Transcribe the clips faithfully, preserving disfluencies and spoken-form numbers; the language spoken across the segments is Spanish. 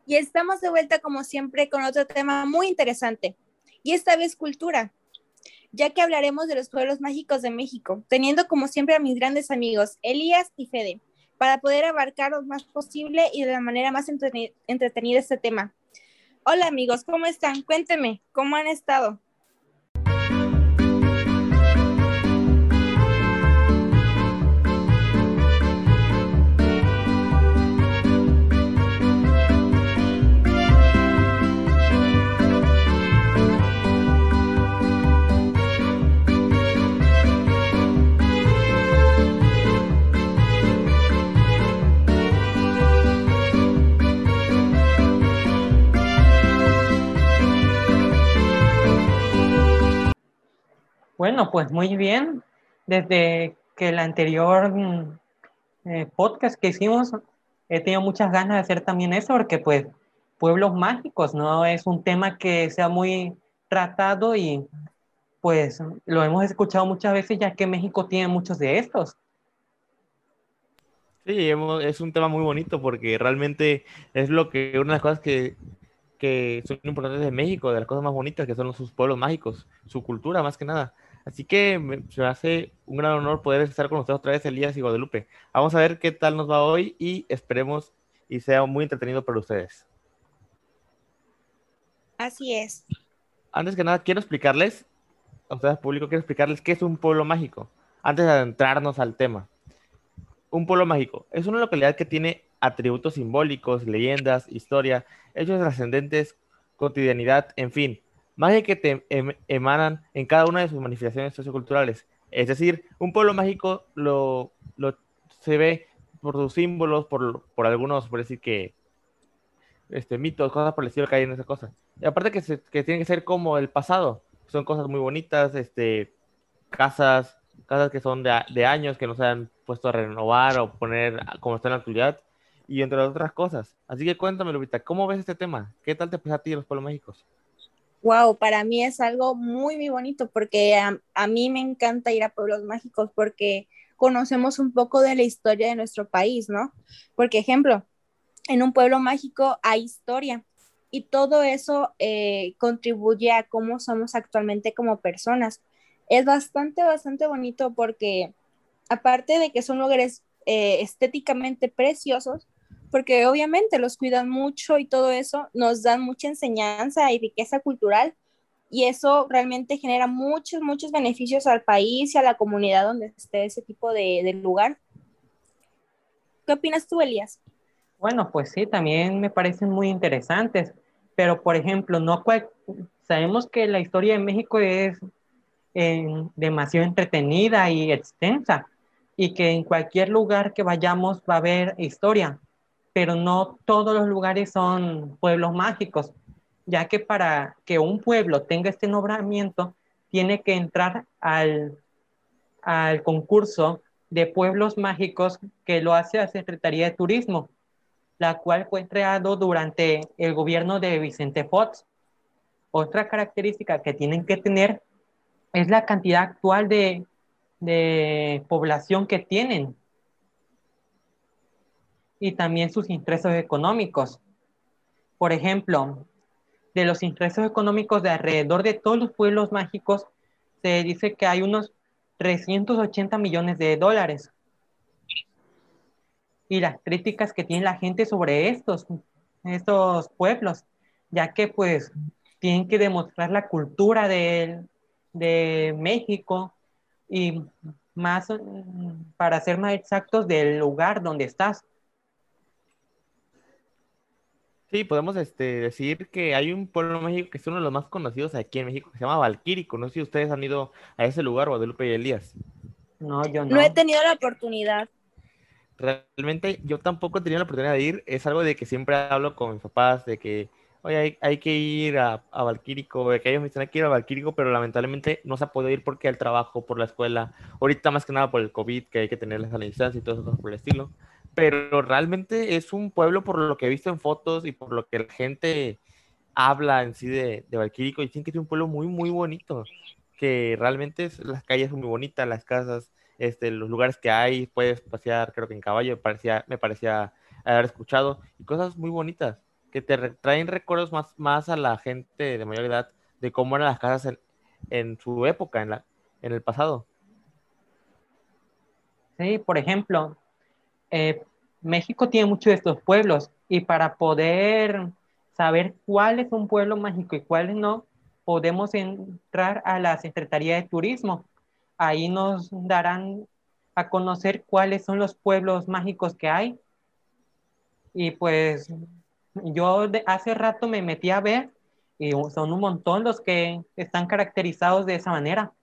Y estamos de vuelta como siempre con otro tema muy interesante. Y esta vez cultura, ya que hablaremos de los pueblos mágicos de México, teniendo como siempre a mis grandes amigos Elías y Fede, para poder abarcar lo más posible y de la manera más entretenida este tema. Hola amigos, ¿cómo están? Cuéntenme, ¿cómo han estado? Bueno, pues muy bien. Desde que el anterior mm, eh, podcast que hicimos, he tenido muchas ganas de hacer también eso, porque pues pueblos mágicos no es un tema que sea muy tratado y pues lo hemos escuchado muchas veces ya que México tiene muchos de estos. Sí, hemos- es un tema muy bonito porque realmente es lo que, una de las cosas que, que son importantes de México, de las cosas más bonitas que son sus pueblos mágicos, su cultura más que nada. Así que me, se me hace un gran honor poder estar con ustedes otra vez, Elías y Guadalupe. Vamos a ver qué tal nos va hoy y esperemos y sea muy entretenido para ustedes. Así es. Antes que nada, quiero explicarles, a ustedes público, quiero explicarles qué es un pueblo mágico, antes de adentrarnos al tema. Un pueblo mágico es una localidad que tiene atributos simbólicos, leyendas, historia, hechos trascendentes, cotidianidad, en fin, magia que te em- emanan en cada una de sus manifestaciones socioculturales. Es decir, un pueblo mágico lo, lo se ve por sus símbolos, por, por algunos, por decir que este, mitos, cosas por el estilo que hay en esa cosa. Y aparte que, se, que tiene que ser como el pasado, son cosas muy bonitas, este, casas, casas que son de, a- de años, que no se han puesto a renovar o poner como está en la actualidad, y entre otras cosas. Así que cuéntame, Lupita, ¿cómo ves este tema? ¿Qué tal te parece a ti los pueblos mágicos? Wow, para mí es algo muy, muy bonito porque a, a mí me encanta ir a pueblos mágicos porque conocemos un poco de la historia de nuestro país, ¿no? Porque, ejemplo, en un pueblo mágico hay historia y todo eso eh, contribuye a cómo somos actualmente como personas. Es bastante, bastante bonito porque aparte de que son lugares eh, estéticamente preciosos, porque obviamente los cuidan mucho y todo eso, nos dan mucha enseñanza y riqueza cultural y eso realmente genera muchos, muchos beneficios al país y a la comunidad donde esté ese tipo de, de lugar. ¿Qué opinas tú, Elías? Bueno, pues sí, también me parecen muy interesantes, pero por ejemplo, no cual- sabemos que la historia de México es eh, demasiado entretenida y extensa y que en cualquier lugar que vayamos va a haber historia, pero no todos los lugares son pueblos mágicos, ya que para que un pueblo tenga este nombramiento tiene que entrar al, al concurso de pueblos mágicos que lo hace la Secretaría de Turismo, la cual fue creado durante el gobierno de Vicente Fox. Otra característica que tienen que tener es la cantidad actual de, de población que tienen y también sus ingresos económicos. Por ejemplo, de los ingresos económicos de alrededor de todos los pueblos mágicos, se dice que hay unos trescientos ochenta millones de dólares. Y las críticas que tiene la gente sobre estos, estos pueblos, ya que pues tienen que demostrar la cultura de, de México y más, mm, para ser más exactos, del lugar donde estás. Sí, podemos este, decir que hay un pueblo mágico que es uno de los más conocidos aquí en México, que se llama Valquírico. No sé si ustedes han ido a ese lugar, Guadalupe y Elías. No, yo No he no. tenido la oportunidad. Realmente yo tampoco he tenido la oportunidad de ir. Es algo de que siempre hablo con mis papás, de que, oye, hay, hay que ir a, a Valquírico, de que ellos me dicen hay que ir a Valquírico, pero lamentablemente no se ha podido ir porque el trabajo, por la escuela, ahorita más que nada por el COVID, que hay que tener la distancia y todo eso por el estilo. Pero realmente es un pueblo por lo que he visto en fotos y por lo que la gente habla en sí de, de Valquírico, y dicen que es un pueblo muy, muy bonito, que realmente es- las calles son muy bonitas, las casas, este, los lugares que hay, puedes pasear, creo que en caballo, me parecía, me parecía haber escuchado, y cosas muy bonitas. que te re- traen recuerdos más, más a la gente de mayor edad de cómo eran las casas en, en su época, en la, en el pasado. Sí, por ejemplo, eh, México tiene muchos de estos pueblos y para poder saber cuál es un pueblo mágico y cuál no, podemos entrar a la Secretaría de Turismo. Ahí nos darán a conocer cuáles son los pueblos mágicos que hay. Y pues yo de- hace rato me metí a ver y son un montón los que están caracterizados de esa manera.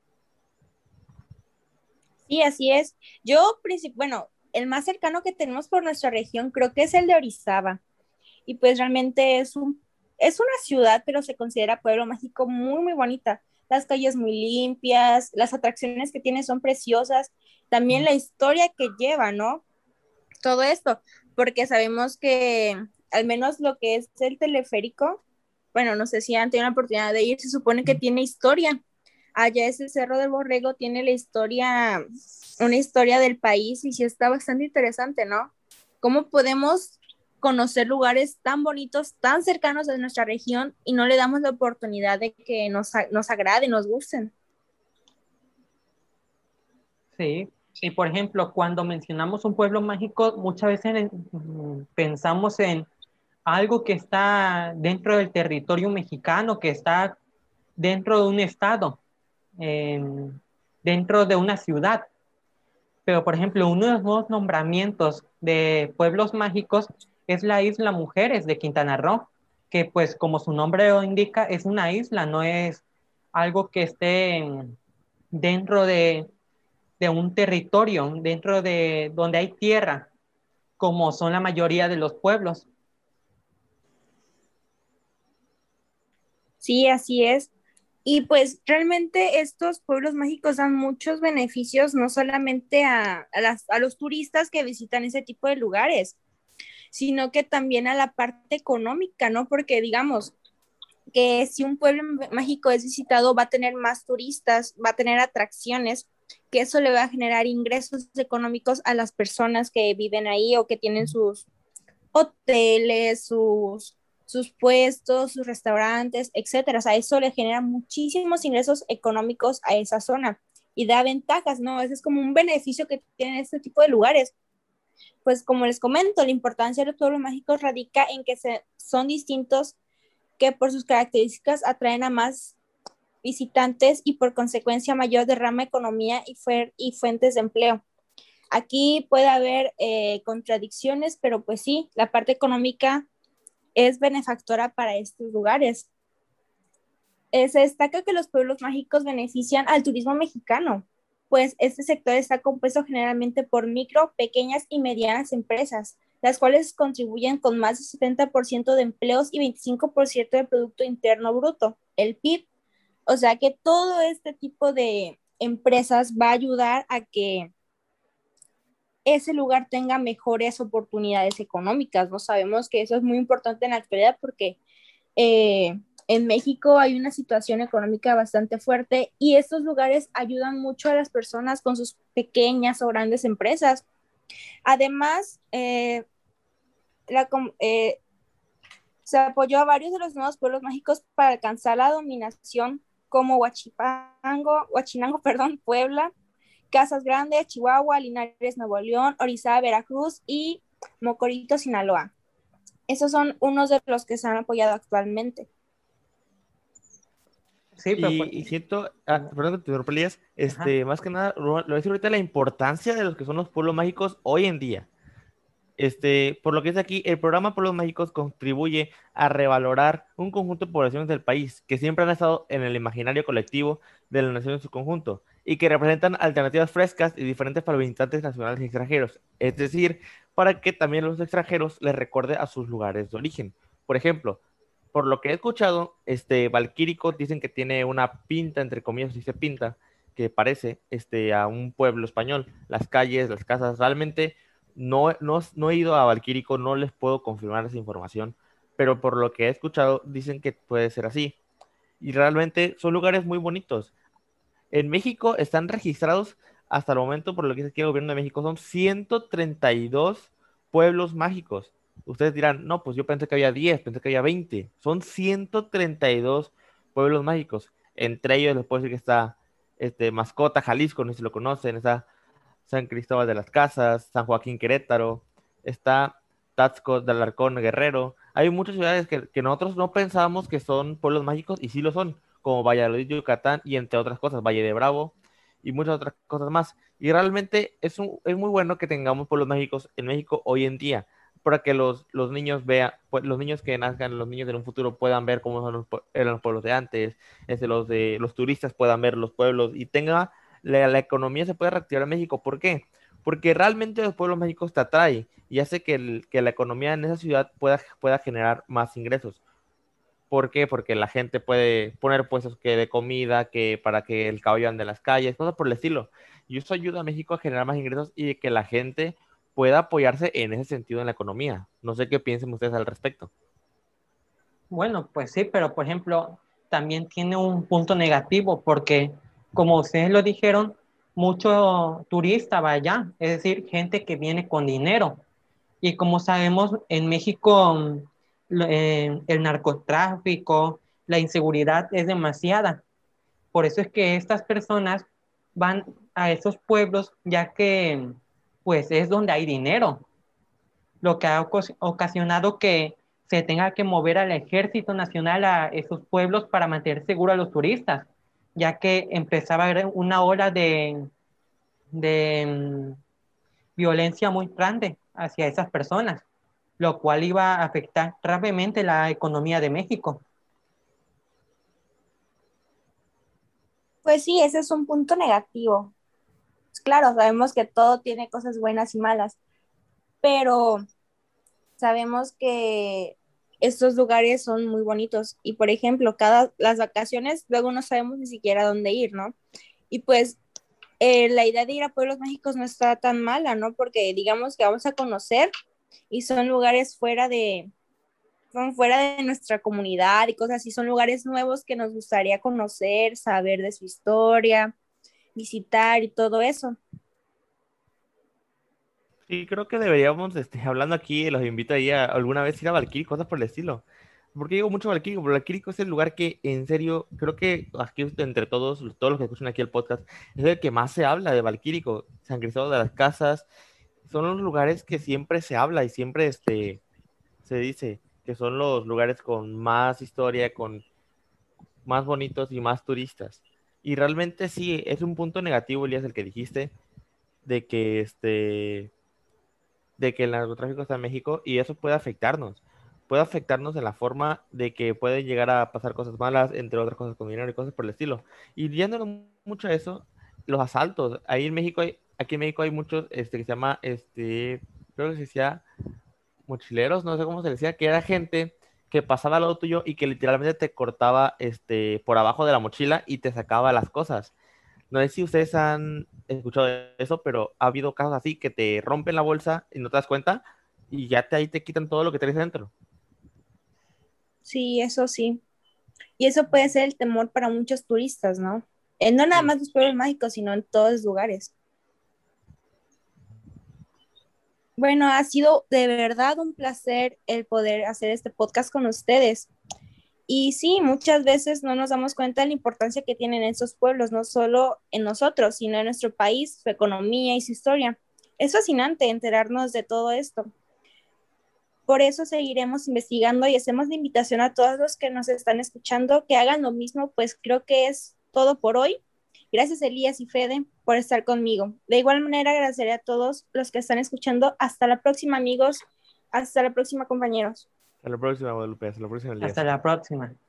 Sí, así es. Yo, princip- bueno, el más cercano que tenemos por nuestra región creo que es el de Orizaba. Y pues realmente es un, es una ciudad, pero se considera pueblo mágico muy, muy bonita. Las calles muy limpias, las atracciones que tiene son preciosas. También la historia que lleva, ¿no? Todo esto, porque sabemos que al menos lo que es el teleférico, bueno, no sé si han tenido la oportunidad de ir, se supone que tiene historia. Allá ese Cerro del Borrego tiene la historia, una historia del país y sí está bastante interesante, ¿no? ¿Cómo podemos conocer lugares tan bonitos, tan cercanos a nuestra región y no le damos la oportunidad de que nos, nos agrade, nos gusten? Sí, y por ejemplo, cuando mencionamos un pueblo mágico, muchas veces en- mm, pensamos en algo que está dentro del territorio mexicano, que está dentro de un estado, en- dentro de una ciudad. Pero, por ejemplo, uno de los nuevos nombramientos de pueblos mágicos es la isla Mujeres de Quintana Roo, que pues como su nombre lo indica, es una isla, no es algo que esté en- dentro de, de un territorio, dentro de donde hay tierra, como son la mayoría de los pueblos. Sí, así es. Y pues realmente estos pueblos mágicos dan muchos beneficios, no solamente a, a las, a los turistas que visitan ese tipo de lugares, sino que también a la parte económica, ¿no? Porque digamos que si un pueblo mágico es visitado, va a tener más turistas, va a tener atracciones, que eso le va a generar ingresos económicos a las personas que viven ahí o que tienen sus hoteles, sus, sus puestos, sus restaurantes, etcétera. O sea, eso le genera muchísimos ingresos económicos a esa zona y da ventajas, ¿no? Ese es como un beneficio que tienen este tipo de lugares. Pues como les comento, la importancia de los pueblos mágicos radica en que se, son distintos, que por sus características atraen a más visitantes y por consecuencia mayor derrama de economía y, fuer y fuentes de empleo. Aquí puede haber eh, contradicciones, pero pues sí, la parte económica es benefactora para estos lugares. Eh, se destaca que los pueblos mágicos benefician al turismo mexicano, pues este sector está compuesto generalmente por micro, pequeñas y medianas empresas, las cuales contribuyen con más del setenta por ciento de empleos y veinticinco por ciento del Producto Interno Bruto, el P I B. O sea que todo este tipo de empresas va a ayudar a que ese lugar tenga mejores oportunidades económicas, ¿no? Sabemos que eso es muy importante en la actualidad porque eh, en México hay una situación económica bastante fuerte y estos lugares ayudan mucho a las personas con sus pequeñas o grandes empresas. Además, eh, la, eh, se apoyó a varios de los nuevos pueblos mágicos para alcanzar la dominación como Huachipango, Huachinango, perdón, Puebla, Casas Grandes, Chihuahua, Linares, Nuevo León, Orizaba, Veracruz y Mocorito, Sinaloa. Esos son unos de los que se han apoyado actualmente. Sí, pero por- Y, y siento, ah, perdón que te interrumpa, Elías, ajá. este, más que nada, lo, lo voy a decir ahorita la importancia de los que son los pueblos mágicos hoy en día. Este, por lo que es aquí, el programa Pueblos Mágicos contribuye a revalorar un conjunto de poblaciones del país que siempre han estado en el imaginario colectivo de la nación en su conjunto y que representan alternativas frescas y diferentes para visitantes nacionales y extranjeros. Es decir, para que también los extranjeros les recuerde a sus lugares de origen. Por ejemplo, por lo que he escuchado, este Valquírico dicen que tiene una pinta, entre comillas, si se pinta, que parece este, a un pueblo español. Las calles, las casas, realmente no, no, no he ido a Valquírico, no les puedo confirmar esa información, pero por lo que he escuchado, dicen que puede ser así. Y realmente son lugares muy bonitos. En México están registrados hasta el momento, por lo que dice aquí el gobierno de México, son ciento treinta y dos pueblos mágicos. Ustedes dirán, no, pues yo pensé que había diez, pensé que había veinte. Son ciento treinta y dos pueblos mágicos. Entre ellos les puedo decir que está este, Mascota, Jalisco, no sé si lo conocen, está San Cristóbal de las Casas, San Joaquín Querétaro, está Taxco de Alarcón Guerrero. Hay muchas ciudades que, que nosotros no pensábamos que son pueblos mágicos y sí lo son, como Valladolid, Yucatán y entre otras cosas, Valle de Bravo y muchas otras cosas más. Y realmente es, un, es muy bueno que tengamos pueblos mágicos en México hoy en día para que los, los niños vean, pues, los niños que nazcan, los niños de un futuro puedan ver cómo son los, eran los pueblos de antes, este, los de los turistas puedan ver los pueblos y tenga la, la economía se puede reactivar en México. ¿Por qué? Porque realmente los pueblos mágicos te atraen y hace que, el, que la economía en esa ciudad pueda, pueda generar más ingresos. ¿Por qué? Porque la gente puede poner puestos que de comida, que para que el caballo ande en las calles, cosas por el estilo. Y eso ayuda a México a generar más ingresos y que la gente pueda apoyarse en ese sentido en la economía. No sé qué piensen ustedes al respecto. Bueno, pues sí, pero por ejemplo, también tiene un punto negativo porque, como ustedes lo dijeron, mucho turista va allá, es decir, gente que viene con dinero. Y como sabemos, en México mm, lo- eh, el narcotráfico, la inseguridad es demasiada. Por eso es que estas personas van a esos pueblos, ya que pues es donde hay dinero, lo que ha ocos- ocasionado que se tenga que mover al ejército nacional a esos pueblos para mantener seguro a los turistas, ya que empezaba a haber una ola de, de mm, violencia muy grande hacia esas personas, lo cual iba a afectar gravemente la economía de México. Pues sí, ese es un punto negativo. Pues claro, sabemos que todo tiene cosas buenas y malas, pero sabemos que estos lugares son muy bonitos y, por ejemplo, cada las vacaciones luego no sabemos ni siquiera dónde ir, ¿no? Y pues eh, la idea de ir a pueblos mágicos no está tan mala, ¿no? Porque digamos que vamos a conocer y son lugares fuera de, son fuera de nuestra comunidad y cosas así, son lugares nuevos que nos gustaría conocer, saber de su historia, visitar y todo eso. Sí, creo que deberíamos, este, hablando aquí, los invito ahí a alguna vez ir a Valquírico, cosas por el estilo. Porque digo mucho Valquírico, pero Valquírico es el lugar que, en serio, creo que aquí entre todos, todos los que escuchan aquí el podcast, es el que más se habla de Valquírico, San Cristóbal de las Casas, son los lugares que siempre se habla y siempre, este, se dice que son los lugares con más historia, con más bonitos y más turistas. Y realmente sí, es un punto negativo, Elías, el que dijiste, de que este de que el narcotráfico está en México y eso puede afectarnos. Puede afectarnos en la forma de que pueden llegar a pasar cosas malas, entre otras cosas con dinero y cosas por el estilo. Y yéndonos mucho a eso, los asaltos. Ahí en México hay, aquí en México hay muchos, este, que se llama, este, creo que se decía mochileros, no sé cómo se decía, que era gente que pasaba al lado tuyo y que literalmente te cortaba, este, por abajo de la mochila y te sacaba las cosas. No sé si ustedes han escuchado eso, pero ha habido casos así que te rompen la bolsa y no te das cuenta y ya te, ahí te quitan todo lo que traes dentro. Sí, eso sí. Y eso puede ser el temor para muchos turistas, ¿no? Eh, no nada Sí. más los pueblos mágicos, sino en todos los lugares. Bueno, ha sido de verdad un placer el poder hacer este podcast con ustedes. Y sí, muchas veces no nos damos cuenta de la importancia que tienen esos pueblos, no solo en nosotros, sino en nuestro país, su economía y su historia. Es fascinante enterarnos de todo esto. Por eso seguiremos investigando y hacemos la invitación a todos los que nos están escuchando que hagan lo mismo, pues creo que es todo por hoy. Gracias Elías y Fede por estar conmigo. De igual manera agradeceré a todos los que están escuchando. Hasta la próxima amigos, hasta la próxima compañeros. Hasta la próxima, Guadalupe. Hasta la próxima, Hasta Elías. la próxima.